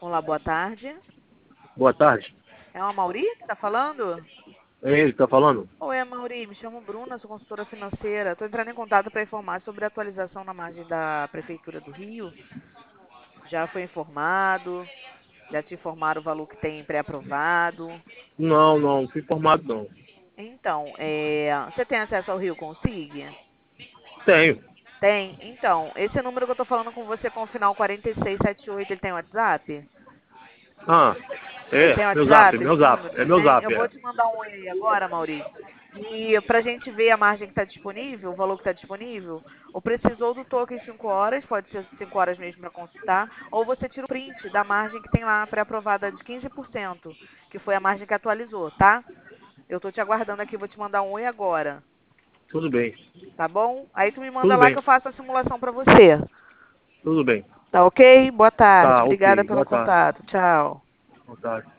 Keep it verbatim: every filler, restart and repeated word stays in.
Olá, boa tarde. Boa tarde. É o Amauri que está falando? É ele que tá falando? Oi, Amauri, me chamo Bruna, sou consultora financeira. Estou entrando em contato para informar sobre a atualização na margem da Prefeitura do Rio. Já foi informado? Já te informaram o valor que tem pré-aprovado? Não, não, não fui informado não. Então, é, você tem acesso ao Rio Consig? Tenho. Tem? Então, esse número que eu estou falando com você com o final quatro seis sete oito, ele tem WhatsApp? Ah, Ele é, tem meu zap, WhatsApp, meu esse zap, número? é meu Tem? zap, Eu vou é. te mandar um oi aí agora, Mauri. E para a gente ver a margem que está disponível, o valor que está disponível, ou precisou do token cinco horas, pode ser cinco horas mesmo para consultar, ou você tira o print da margem que tem lá pré-aprovada de quinze por cento, que foi a margem que atualizou, tá? Eu estou te aguardando aqui, vou te mandar um oi agora, Tudo bem, tá bom? Aí tu me manda tudo lá que bem, eu faço a simulação para você. tudo bem. Tá ok? Boa tarde. Tá, Obrigada ok, pelo boa tarde. contato. Tchau. Boa tarde.